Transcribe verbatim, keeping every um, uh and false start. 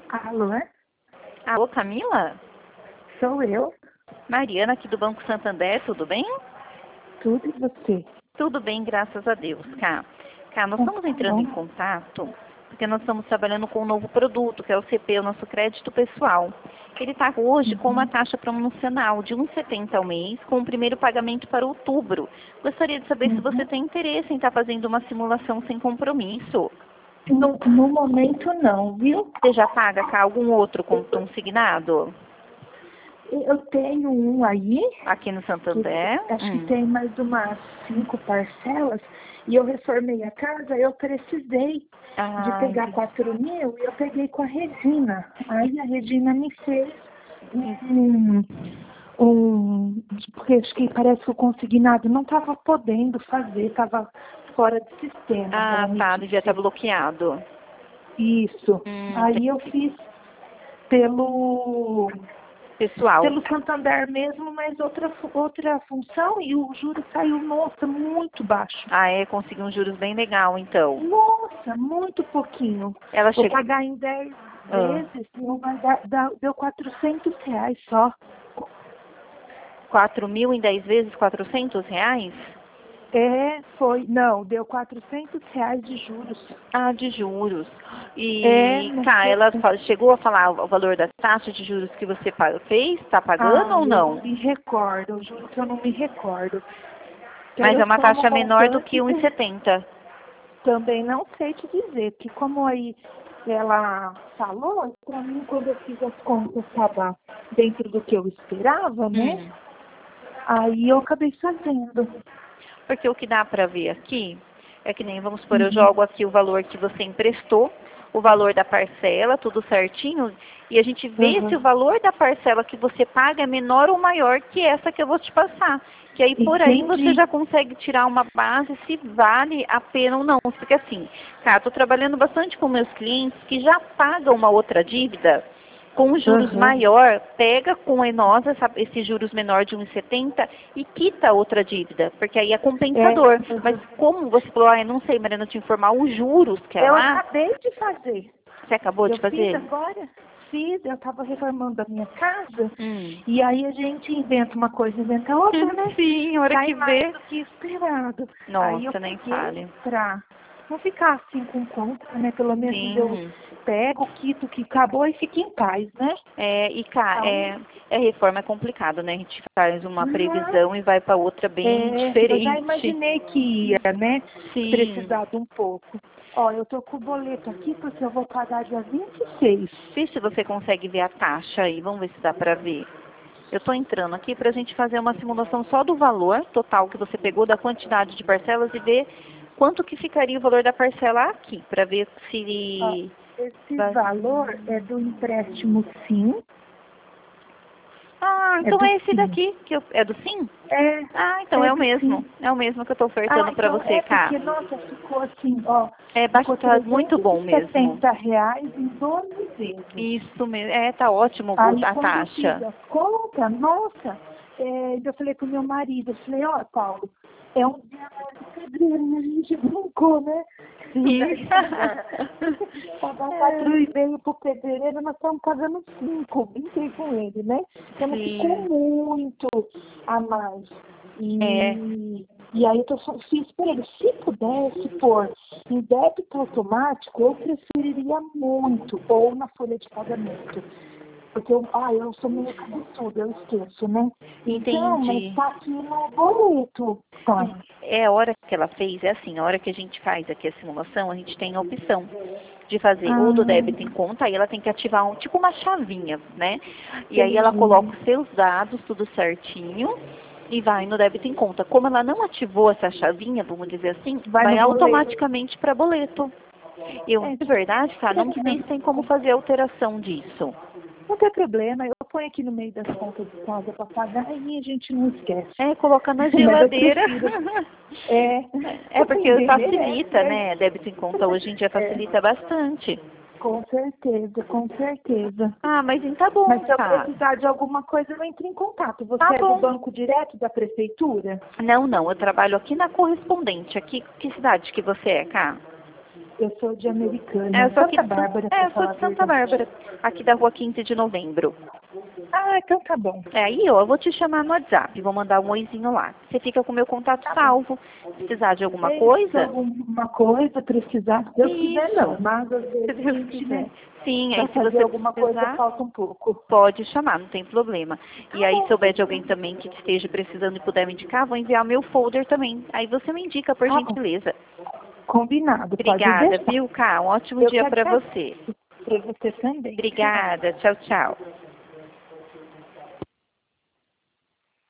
Alô? Alô, Camila? Sou eu. Mariana aqui do Banco Santander, tudo bem? Tudo e você? Tudo bem, graças a Deus, Cá. Cá, nós Então, estamos tá entrando bom. em contato porque nós estamos trabalhando com um novo produto, que é o C P, o nosso crédito pessoal. Ele está hoje com uma taxa promocional de um vírgula setenta ao mês, com o primeiro pagamento para outubro. Gostaria de saber se você Uhum. tem interesse em estar fazendo uma simulação sem compromisso. No, no momento não, viu? Você já paga, Cá, algum outro consignado? Eu tenho um aí, Aqui no que Santander? acho que Hum. tem mais umas cinco parcelas, e eu reformei a casa, eu precisei de Ah, pegar entendi. quatro mil e eu peguei com a Regina. Aí a Regina me fez um, um porque acho que parece que o consignado não estava podendo fazer, estava fora do sistema. Ah, Ela me tá, devia estar disse. bloqueado. Isso. Hum, Aí eu fiz pelo pessoal. pelo Santander mesmo, mas outra, fu- outra função e o juro saiu, nossa, muito baixo. Ah, é, conseguiu um juros bem legal, então. Nossa, muito pouquinho. Ela Vou chegou... pagar em dez Ah, vezes, não vai dar, dar- deu quatrocentos reais só. quatro mil em dez vezes, quatrocentos reais? É, foi, não, deu quatrocentos reais de juros. Ah, de juros. É, E, não tá, foi. ela fa- chegou a falar o valor da taxa de juros que você pa- fez? Está pagando Ah, ou eu não não? me recordo, eu juro que eu não me recordo. Que aí Mas eu é uma somo o taxa menor do que montante. um e setenta. Também não sei te dizer, porque como aí ela falou, para mim quando eu fiz as contas estava dentro do que eu esperava, né? Hum. Aí eu acabei fazendo. Porque o que dá para ver aqui é que nem, vamos supor, eu Uhum. jogo aqui o valor que você emprestou, o valor da parcela, tudo certinho, e a gente vê se o Uhum. valor da parcela que você paga é menor ou maior que essa que eu vou te passar. Que aí por aí você Entendi. já consegue tirar uma base se vale a pena ou não. Porque assim, cara, estou trabalhando bastante com meus clientes que já pagam uma outra dívida com juros Uhum. maior, pega com a Enosa essa- esse juros menor de um vírgula setenta e quita a outra dívida, porque aí é É, compensador. Mas uhum. como você falou, ah, eu não sei, Mariana, te informar, os juros que é Eu lá, acabei de fazer. você acabou Eu de fiz fazer? agora, fiz, eu estava reformando a minha casa, Hum. e aí a gente inventa uma coisa, inventa outra, né? Sim, a hora Sai que mais vê. do que esperado. Aí eu Nossa, nem peguei fale. pra não ficar assim com conta, né? Pelo menos eu Sim. pego, quito o que acabou e fico em paz, né? É, e cá, Aí, é, é reforma é complicado, né? A gente faz uma mas, previsão e vai para outra bem é, eu já diferente. imaginei que ia, né? Sim. Precisar de um pouco. Ó, eu tô com o boleto aqui porque eu vou pagar dia vinte e seis. Vê se você consegue ver a taxa aí, vamos ver se dá para ver. Eu estou entrando aqui para a gente fazer uma simulação só do valor total que você pegou, da quantidade de parcelas e ver quanto que ficaria o valor da parcela aqui, para ver Ó, se... esse vai- valor é do empréstimo sim, Ah, é então do é esse sim. daqui, que eu... é do Sim? É, Ah, então é é o do mesmo. sim. É o mesmo que eu estou Ah, ofertando para então você, é cá. porque, nossa, ficou assim, ó, É ficou bastante, muito trezentos bom e mesmo. setenta reais em doze vezes. Isso mesmo. É, tá ótimo Aí a quando eu fiz taxa. as contas, nossa, é, eu falei pro meu marido, eu falei, ó, Paulo, é um dia mais de pedreiro, né? A gente brincou, né? Sim. Pagar quatro É. e meio pro pedreiro, nós estamos pagando cinco, brinquei com ele, né? Então não ficou Sim. muito a mais. É. E, e aí eu tô, só- fiz para ele, se pudesse pôr em débito automático, eu preferiria muito, ou na folha de pagamento. Porque eu, ah, eu sou meio cabeçuda, eu esqueço, né? Então, mas Entendi. tá aqui no boleto, tá? É a hora que ela fez, é assim, a hora que a gente faz aqui a simulação, a gente tem a opção de fazer ou do Ah, débito em conta, aí ela tem que ativar um, tipo uma chavinha, né? E aí ela coloca entendi. os seus dados, tudo certinho, e vai no débito em conta. Como ela não ativou essa chavinha, vamos dizer assim, Vai vai no boleto. automaticamente para boleto. Eu, É, de verdade, tá, não tranquilo. sei se tem como fazer alteração disso. Não tem problema, eu ponho aqui no meio das contas de casa para pagar e a gente não esquece. É, colocar na Mas eu geladeira. prefiro. É, É porque ninguém merece, facilita, né? né? Débito em conta hoje em dia É, facilita bastante. com certeza, com certeza. Ah, mas então tá bom, Mas se eu tá. precisar de alguma coisa, eu entro em contato. Você Tá é do bom. banco direto da prefeitura? Não, não, eu trabalho aqui na correspondente. Aqui, que cidade que você é, cá? Eu sou de Americana, É, eu sou aqui Santa de, Bárbara. é, eu pra sou falar de a Santa verdade. Bárbara, aqui da rua quinze de novembro. Ah, então tá bom. É, aí, ó, eu vou te chamar no WhatsApp, vou mandar um oizinho lá. Você fica com o meu contato Tá bom. salvo. Se precisar de alguma É, se coisa, alguma coisa precisar, se Deus quiser não, isso. mas às Se vezes a Deus gente, quiser. né, Sim, pra aí se fazer você alguma coisa precisar, falta um pouco. pode chamar, não tem problema. E Tá aí, se bom. souber de alguém também que esteja precisando e puder me indicar, vou enviar meu folder também. Aí você me indica, por Tá bom. gentileza. Combinado, pode Obrigada, deixar. viu, Cá? Um ótimo Eu que dia para agradeço. você. Pra você também. Obrigada. Tchau, tchau.